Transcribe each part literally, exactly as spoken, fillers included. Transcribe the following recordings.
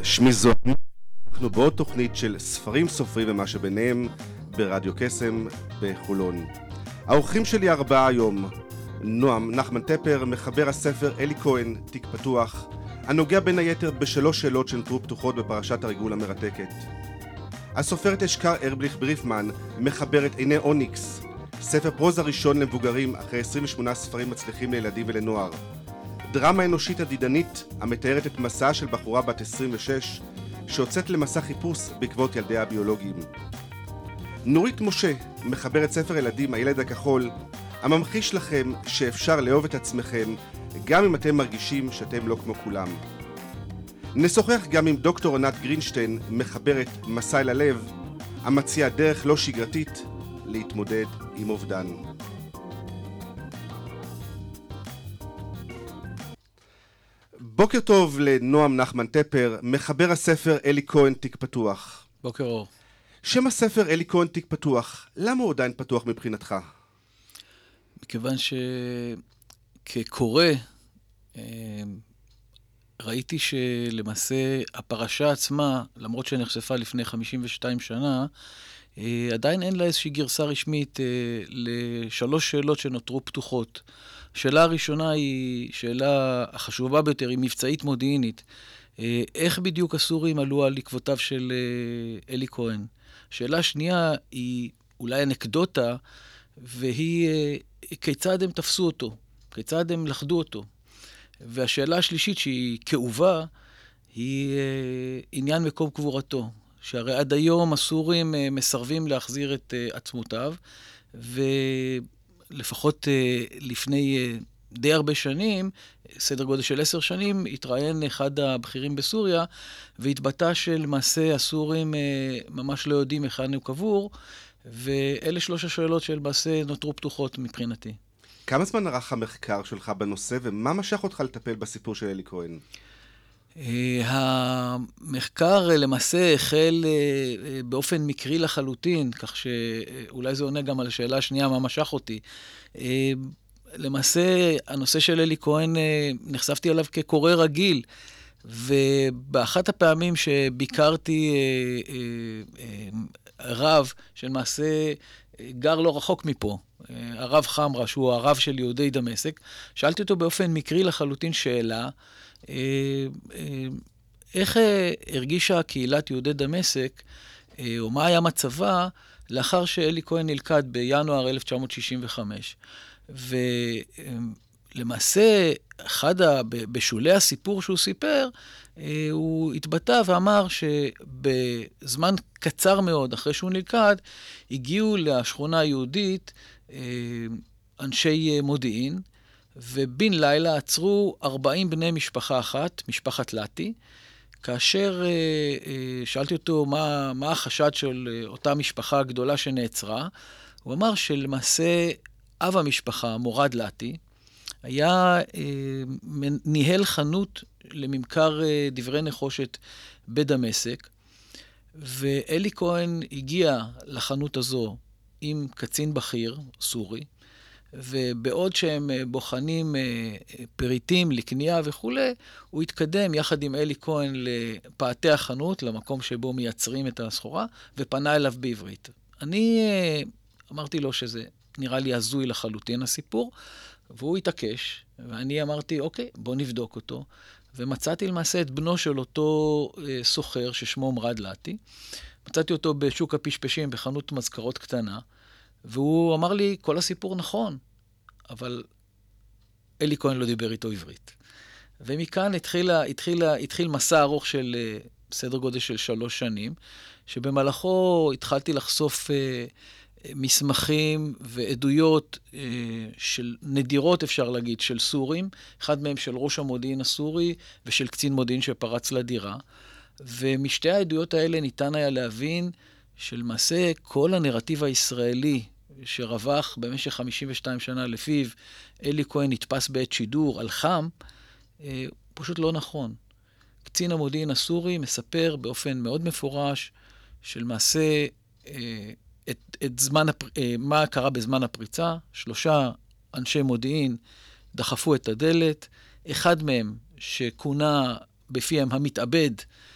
שמי זוהר, אנחנו בעוד תוכנית של ספרים, סופרים ומה שביניהם ברדיו קסם בחולון. האורחים שלי ארבעה היום: נועם נחמן טפר, מחבר הספר אלי כהן, תיק פתוח, הנוגע בין היתר בשלוש שאלות שנותרו פתוחות בפרשת הריגול המרתקת. הסופרת אשכר ארבליך בריפמן, מחברת עיני אוניקס, ספר פרוזה ראשון למבוגרים אחרי עשרים ושמונה ספרים מצליחים לילדים ולנוער. דרמה אנושית עדידנית המתארת את מסעה של בחורה בת עשרים ושש שיוצאת למסע חיפוש בעקבות ילדיה הביולוגיים. נורית משה, מחברת ספר ילדים הילד הכחול, הממחיש לכם שאפשר לאהוב את עצמכם גם אם אתם מרגישים שאתם לא כמו כולם. נשוחח גם עם דוקטור ענת גרינשטיין, מחברת מסע אל הלב, המציעה דרך לא שגרתית להתמודד עם אובדן. בוקר טוב לנועם נחמן טפר, מחבר הספר אלי כהן, תיק פתוח. בוקר אור. שם הספר אלי כהן, תיק פתוח, למה הוא עדיין פתוח מבחינתך? מכיוון שכקורא ראיתי שלמעשה הפרשה עצמה, למרות שנחשפה לפני חמישים ושתיים שנה, עדיין אין לה איזושהי גרסה רשמית לשלוש שאלות שנותרו פתוחות. השאלה הראשונה היא שאלה החשובה ביותר, היא מבצעית מודיעינית. איך בדיוק הסורים עלו על עקבותיו של אלי כהן? השאלה השנייה היא אולי אנקדוטה, והיא כיצד הם תפסו אותו, כיצד הם לחדו אותו. והשאלה השלישית שהיא כאובה, היא עניין מקום קבורתו. שהרי עד היום הסורים מסרבים להחזיר את עצמותיו, ולפחות לפני די הרבה שנים, סדר גודל של עשר שנים, התראיין אחד הבכירים בסוריה, והתבטא שלמעשה הסורים ממש לא יודעים היכן הוא קבור, ואלה שלוש השאלות שלמעשה נותרו פתוחות מבחינתי. כמה זמן ערך המחקר שלך בנושא, ומה משך אותך לטפל בסיפור של אלי כהן? המחקר למעשה החל באופן מקרי לחלוטין, כך שאולי זה עונה גם על השאלה השנייה, מה משך אותי. למעשה, הנושא של אלי כהן, נחשפתי עליו כקורא רגיל, ובאחת הפעמים שביקרתי רב, שלמעשה גר לא רחוק מפה, הרב חמרה, שהוא הרב של יהודי דמשק, שאלתי אותו באופן מקרי לחלוטין שאלה, איך הרגישה קהילת יהודי דמשק, או מה היה מצבה, לאחר שאלי כהן נלכד בינואר אלף תשע מאות שישים וחמש. ולמעשה, אחד ה... בשולי הסיפור שהוא סיפר, הוא התבטא ואמר שבזמן קצר מאוד אחרי שהוא נלכד, הגיעו לשכונה היהודית אנשי מודיעין, ובין לילה עצרו ארבעים בני משפחה אחת, משפחת לטי, כאשר שאלתי אותו מה, מה החשד של אותה משפחה הגדולה שנעצרה, הוא אמר שלמעשה אב המשפחה, מורד לטי, היה ניהל חנות לממכר דברי נחושת בדמשק, ואלי כהן הגיע לחנות הזו עם קצין בכיר, סורי, ובעוד שהם בוחנים פריטים לקנייה וכו', הוא התקדם יחד עם אלי כהן לפאתי החנות, למקום שבו מייצרים את הסחורה, ופנה אליו בעברית. אני אמרתי לו שזה נראה לי הזוי לחלוטין הסיפור, והוא התעקש, ואני אמרתי, אוקיי, בוא נבדוק אותו, ומצאתי למעשה את בנו של אותו סוחר ששמו מורד לטי, מצאתי אותו בשוק הפשפשים בחנות מזכרות קטנה, והוא אמר לי, כל הסיפור נכון, אבל אלי כהן לא דיבר איתו עברית. ומכאן התחילה, התחילה, התחיל מסע ארוך של סדר גודל של שלוש שנים, שבמהלכו התחלתי לחשוף מסמכים ועדויות של נדירות, אפשר להגיד, של סורים, אחד מהם של ראש המודיעין הסורי ושל קצין מודיעין שפרץ לדירה, ומשתי העדויות האלה ניתן היה להבין שלמעשה כל הנרטיב הישראלי שרווח במשך חמישים ושתיים שנה לפיו אלי כהן נתפס בעת שידור על חם, פשוט לא נכון. קצין המודיעין הסורי מספר באופן מאוד מפורש שלמעשה את, את זמן, הפ... מה קרה בזמן הפריצה. שלושה אנשי מודיעין דחפו את הדלת, אחד מהם שכונה בפיהם המתאבד,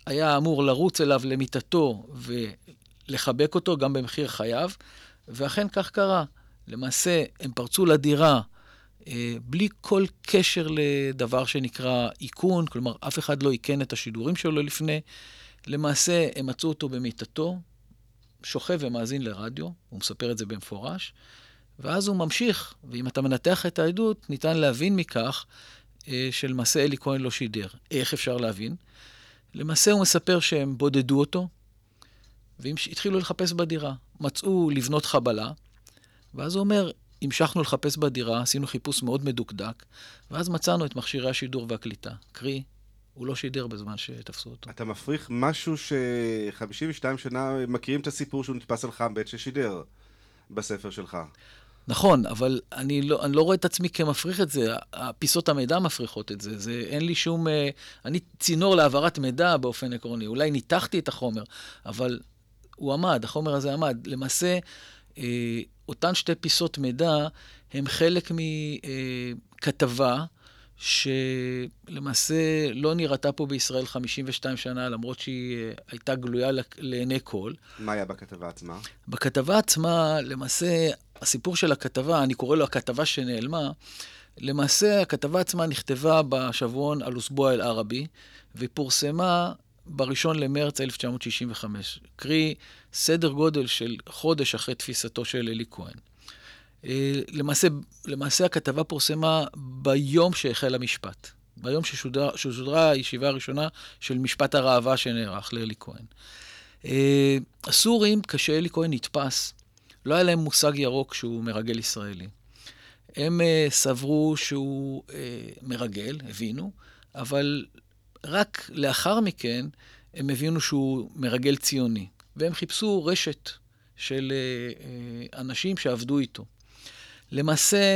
היה אמור לרוץ אליו למיטתו ולחבק אותו גם במחיר חייו, ואכן כך קרה. למעשה הם פרצו לדירה אה, בלי כל קשר לדבר שנקרא איכון, כלומר אף אחד לא איכן את השידורים שלו לפני. למעשה הם מצאו אותו במיטתו, שוכב ומאזין לרדיו, הוא מספר את זה במפורש, ואז הוא ממשיך, ואם אתה מנתח את העדות, ניתן להבין מכך אה, שלמעשה אלי כהן לא שידר. איך אפשר להבין? למעשה הוא מספר שהם בודדו אותו, והתחילו לחפש בדירה. מצאו לבנות חבלה, ואז הוא אומר, המשכנו לחפש בדירה, עשינו חיפוש מאוד מדוקדק, ואז מצאנו את מכשירי השידור והקליטה. קרי, הוא לא שידר בזמן שתפסו אותו. אתה מפריך משהו ש-חמישים ושתיים שנה מכירים את הסיפור שהוא נתפס על חם בעת ששידר בספר שלך. נכון, אבל אני לא, אני לא רואה את עצמי כמפריך את זה. הפיסות המידע מפריחות את זה. זה אין לי שום... אני צינור להעברת מידע באופן עקרוני. אולי ניתחתי את החומר, אבל הוא עמד, החומר הזה עמד. למעשה, אותן שתי פיסות מידע הם חלק מכתבה שלמעשה לא נראתה פה בישראל חמישים ושתיים שנה, למרות שהיא הייתה גלויה לעיני כל. מה היה בכתבה עצמה? בכתבה עצמה, למעשה, הסיפור של הכתבה, אני קורא לו הכתבה שנעלמה, למעשה הכתבה עצמה נכתבה בשבועון אל-אוסבוע אל-ערבי, ופורסמה בראשון למרץ אלף תשע מאות שישים וחמש, קרי סדר גודל של חודש אחרי תפיסתו של אלי כהן. למעשה, למעשה הכתבה פורסמה ביום שהחל המשפט, ביום ששודרה, ששודרה הישיבה הראשונה של משפט הראווה שנערך לאלי כהן. הסורים, כשאלי כהן נתפס, לא היה להם מושג ירוק שהוא מרגל ישראלי. הם סברו שהוא מרגל, הבינו, אבל רק לאחר מכן הם הבינו שהוא מרגל ציוני, והם חיפשו רשת של אנשים שעבדו איתו. למעשה,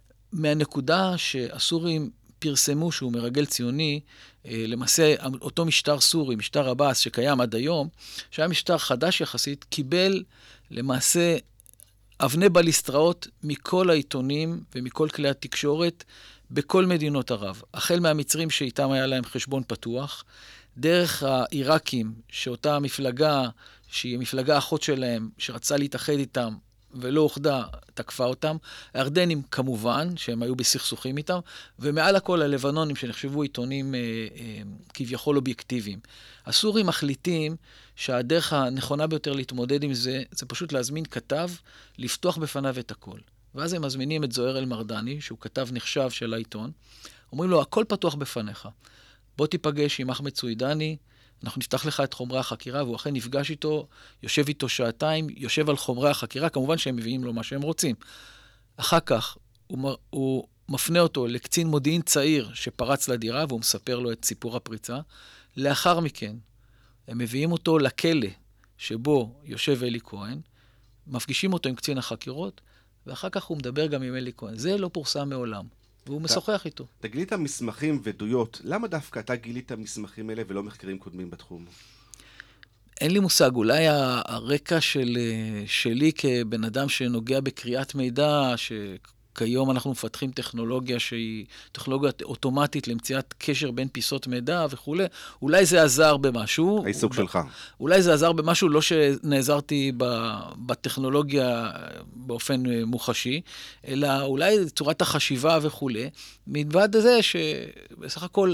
מהנקודה שהסורים פרסמו שהוא מרגל ציוני, למעשה אותו משטר סורי, משטר עבאס שקיים עד היום, שהיה משטר חדש יחסית, קיבל למעשה אבני בליסטראות מכל העיתונים ומכל כלי התקשורת בכל מדינות ערב. החל מהמצרים שאיתם היה להם חשבון פתוח, דרך העיראקים, שאותה מפלגה, שהיא מפלגה אחות שלהם, שרצה להתאחד איתם, ולא אוחדה, תקפה אותם. הירדנים כמובן, שהם היו בסכסוכים איתם, ומעל הכל הלבנונים שנחשבו עיתונים אה, אה, כביכול אובייקטיביים. הסורים מחליטים שהדרך הנכונה ביותר להתמודד עם זה, זה פשוט להזמין כתב, לפתוח בפניו את הכל. ואז הם מזמינים את זוהיר אל-מרדני, שהוא כתב נחשב של העיתון, אומרים לו, הכל פתוח בפניך. בוא תיפגש עם אחמד סוידני, אנחנו נפתח לך את חומרי החקירה, והוא אכן נפגש איתו, יושב איתו שעתיים, יושב על חומרי החקירה, כמובן שהם מביאים לו מה שהם רוצים. אחר כך הוא, הוא מפנה אותו לקצין מודיעין צעיר שפרץ לדירה, והוא מספר לו את סיפור הפריצה. לאחר מכן, הם מביאים אותו לכלא שבו יושב אלי כהן, מפגישים אותו עם קצין החקירות, ואחר כך הוא מדבר גם עם אלי כהן. זה לא פורסם מעולם. והוא משוחח איתו. אתה גילית מסמכים ודויות. למה דווקא אתה גילית מסמכים אלה ולא מחקרים קודמים בתחום? אין לי מושג. אולי הרקע של, שלי כבן אדם שנוגע בקריאת מידע, שכיום אנחנו מפתחים טכנולוגיה שהיא טכנולוגיה אוטומטית למציאת קשר בין פיסות מידע וכו'. אולי זה עזר במשהו. העיסוק שלך. אולי זה עזר במשהו, לא שנעזרתי בטכנולוגיה באופן מוחשי, אלא אולי צורת החשיבה וכו'. מלבד זה שבסך הכל,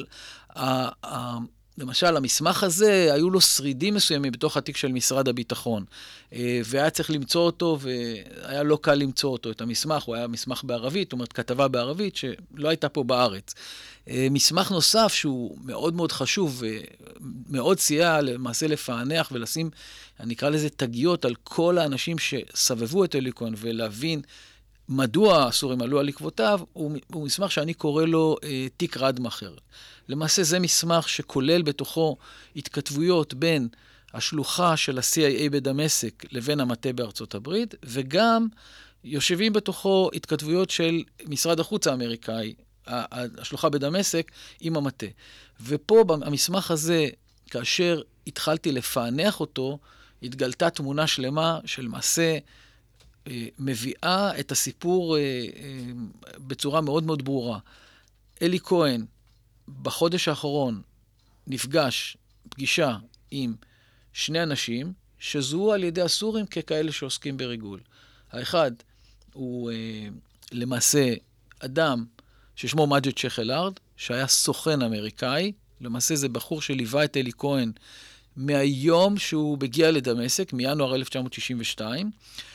למשל, המסמך הזה, היו לו שרידים מסוימים בתוך התיק של משרד הביטחון, והיה צריך למצוא אותו, והיה לא קל למצוא אותו, את המסמך, הוא היה מסמך בערבית, זאת אומרת, כתבה בערבית, שלא הייתה פה בארץ. מסמך נוסף שהוא מאוד מאוד חשוב, ומאוד סייע למעשה לפענח ולשים, אני אקרא לזה תגיות על כל האנשים שסבבו את אלי כהן, ולהבין מדוע הסורים עלו על עקבותיו, הוא, הוא מסמך שאני קורא לו אה, תיק רדמאכר. למעשה זה מסמך שכולל בתוכו התכתבויות בין השלוחה של ה-סי איי איי בדמשק לבין המטה בארצות הברית, וגם יושבים בתוכו התכתבויות של משרד החוץ האמריקאי, השלוחה בדמשק עם המטה. ופה במסמך הזה, כאשר התחלתי לפענח אותו, התגלתה תמונה שלמה של מעשה מביאה את הסיפור בצורה מאוד מאוד ברורה. אלי כהן, בחודש האחרון, נפגש פגישה עם שני אנשים שזוהו על ידי הסורים ככאלה שעוסקים בריגול. האחד הוא אה, למעשה אדם ששמו מג'ד שייח אל-ארד, שהיה סוכן אמריקאי. למעשה זה בחור שליווה את אלי כהן מהיום שהוא הגיע לדמשק, מינואר אלף תשע מאות שישים ושתיים,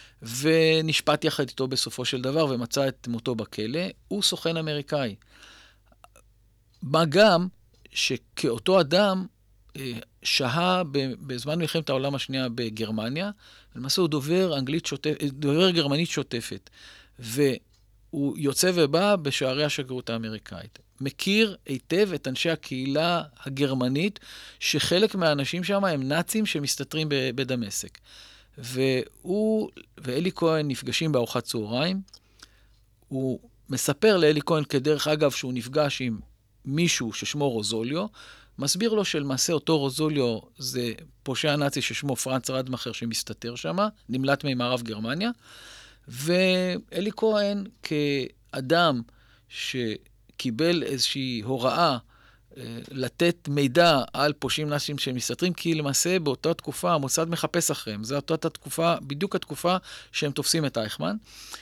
ונשפט יחד איתו בסופו של דבר ומצא את מותו בכלא. הוא סוכן אמריקאי. מה גם שכאותו אדם שהה בזמן מלחמת העולם השנייה בגרמניה, למעשה הוא דובר אנגלית שוטפת, דובר גרמנית שוטפת, והוא יוצא ובא בשערי השגרירות האמריקאית. מכיר היטב את אנשי הקהילה הגרמנית, שחלק מהאנשים שם הם נאצים שמסתתרים בדמשק. והוא ואלי כהן נפגשים בארוחת צהריים. הוא מספר לאלי כהן כדרך אגב שהוא נפגש עם מישהו ששמו רוזוליו, מסביר לו שלמעשה אותו רוזוליו זה פושע נאצי ששמו פרנץ רדמאכר שמסתתר שם, נמלט ממערב גרמניה, ואלי כהן כאדם שקיבל איזושהי הוראה לתת מידע על פושעים נאצים שמסתתרים, כי למעשה באותה תקופה המוסד מחפש אחריהם, זו אותה תקופה, בדיוק התקופה שהם תופסים את אייכמן.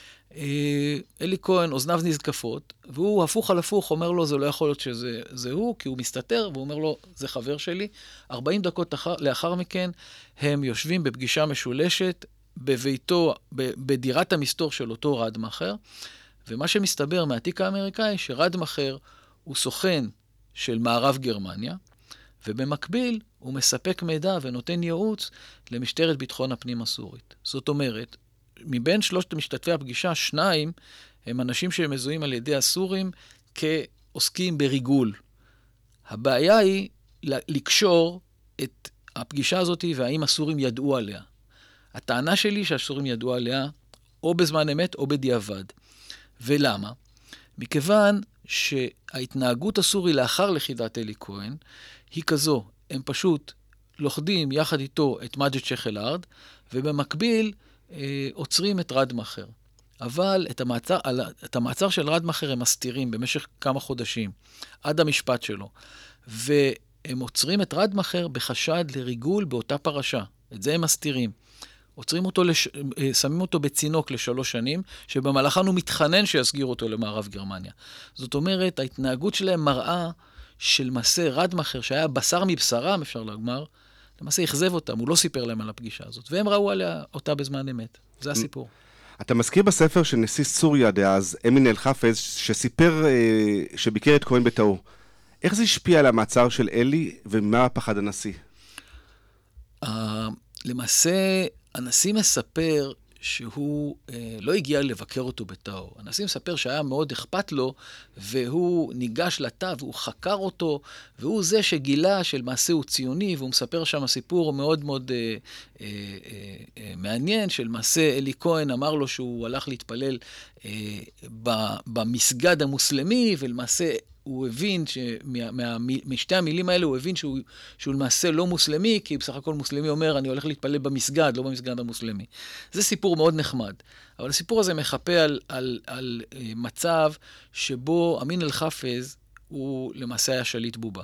אלי כהן, אוזניו נזקפות, והוא הפוך על הפוך, אומר לו, זה לא יכול להיות שזה זה הוא, כי הוא מסתתר, והוא אומר לו, זה חבר שלי. ארבעים דקות אחר, לאחר מכן, הם יושבים בפגישה משולשת, בביתו, בדירת המסתור של אותו רדמאכר, ומה שמסתבר מהתיק האמריקאי, שרדמאכר הוא סוכן של מערב גרמניה, ובמקביל הוא מספק מידע ונותן ייעוץ למשטרת ביטחון הפנים הסורית. זאת אומרת, מבין שלושת משתתפי הפגישה, שניים הם אנשים שמזוהים על ידי הסורים כעוסקים בריגול. הבעיה היא לקשור את הפגישה הזאת והאם הסורים ידעו עליה. הטענה שלי שהסורים ידעו עליה או בזמן אמת או בדיעבד. ולמה? מכיוון שההתנהגות הסורי לאחר לכידת אלי כהן היא כזו, הם פשוט לוכדים יחד איתו את מג'ד שייח אל-ארד, ובמקביל אה, עוצרים את רדמאכר. אבל את המעצר, את המעצר של רדמאכר הם מסתירים במשך כמה חודשים, עד המשפט שלו. והם עוצרים את רדמאכר בחשד לריגול באותה פרשה. את זה הם מסתירים. עוצרים אותו, לש... שמים אותו בצינוק לשלוש שנים, שבמהלכן הוא מתחנן שיסגיר אותו למערב גרמניה. זאת אומרת, ההתנהגות שלהם מראה של מעשה רדמאכר, שהיה בשר מבשרם, אפשר לומר, למעשה הכזב אותם, הוא לא סיפר להם על הפגישה הזאת, והם ראו עליה אותה בזמן אמת. זה הסיפור. אתה מזכיר בספר של נשיא סוריה דאז, אמין אל-חפז, שסיפר אה, שביקר את כהן בתאו. איך זה השפיע על המעצר של אלי, ומה פחד הנשיא? Uh, למעשה, הנשיא מספר שהוא אה, לא הגיע לבקר אותו בתאו. הנשיא מספר שהיה מאוד אכפת לו, והוא ניגש לתא, והוא חקר אותו, והוא זה שגילה שלמעשה הוא ציוני, והוא מספר שם סיפור מאוד מאוד אה, אה, אה, מעניין, שלמעשה אלי כהן אמר לו שהוא הלך להתפלל אה, במסגד המוסלמי, ולמעשה הוא הבין, משתי המילים האלה הוא הבין שהוא, שהוא למעשה לא מוסלמי, כי בסך הכל מוסלמי אומר, אני הולך להתפלל במסגד, לא במסגד המוסלמי. זה סיפור מאוד נחמד. אבל הסיפור הזה מחפה על, על, על מצב שבו אמין אל-חפז הוא למעשה היה שליט בובה.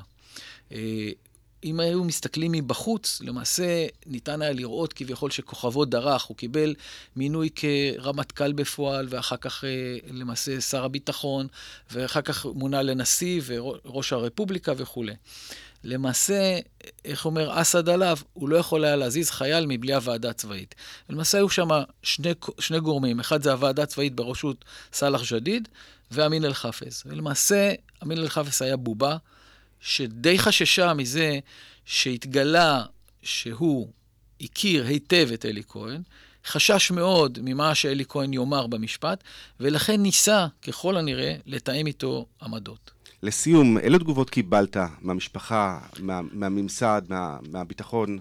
אם היו מסתכלים מבחוץ, למעשה ניתן היה לראות כביכול שכוכבו דרך, הוא קיבל מינוי כרמטכ"ל בפועל, ואחר כך למעשה שר הביטחון, ואחר כך מונה לנשיא וראש הרפובליקה וכו'. למעשה, איך אומר אסד עליו, הוא לא יכול היה להזיז חייל מבלי הוועדה הצבאית. למעשה היו שם שני, שני גורמים, אחד זה הוועדה הצבאית בראשות סלאח ג'דיד, ואמין אל-חפז. ולמעשה, אמין אל-חפז היה בובה, שדי חששה מזה שהתגלה שהוא הכיר היטב את אלי כהן, חשש מאוד ממה שאלי כהן יאמר במשפט, ולכן ניסה, ככל הנראה, לתאם איתו עמדות. לסיום, אילו תגובות קיבלת מהמשפחה, מה, מהממסד, מה, מהביטחון?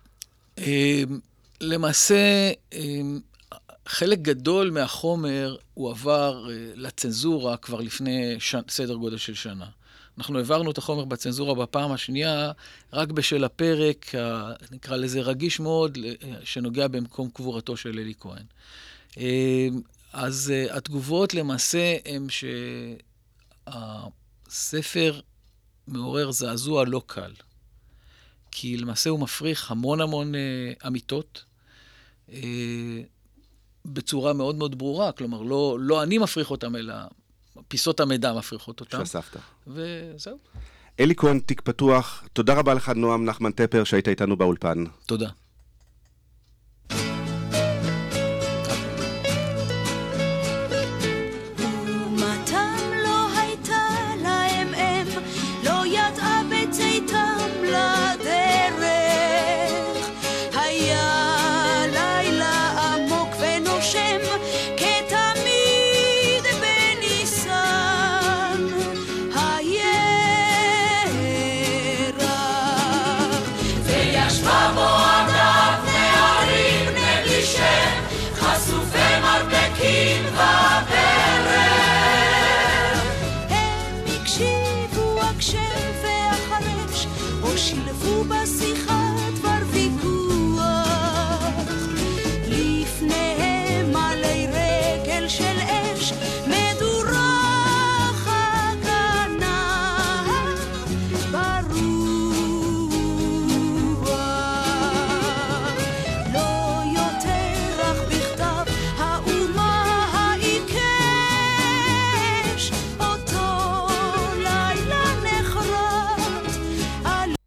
למעשה, חלק גדול מהחומר הוא עבר לצנזורה כבר לפני ש... סדר גודל של שנה. אנחנו העברנו את החומר בצנזורה בפעם השנייה, רק בשל הפרק, נקרא לזה רגיש מאוד, שנוגע במקום קבורתו של אלי כהן. אז התגובות למעשה הם שהספר מעורר זעזוע לא קל. כי למעשה הוא מפריך המון המון אה, אמיתות, אה, בצורה מאוד מאוד ברורה, כלומר, לא, לא אני מפריך אותם, אלא פיסות המידע מפריכות אותם. שאספת. וזהו. אלי כהן, תיק פתוח, תודה רבה לך נועם נחמן טפר שהיית איתנו באולפן. תודה. שילבו בשיחה דבר ויכוח לפניהם עלי רגל של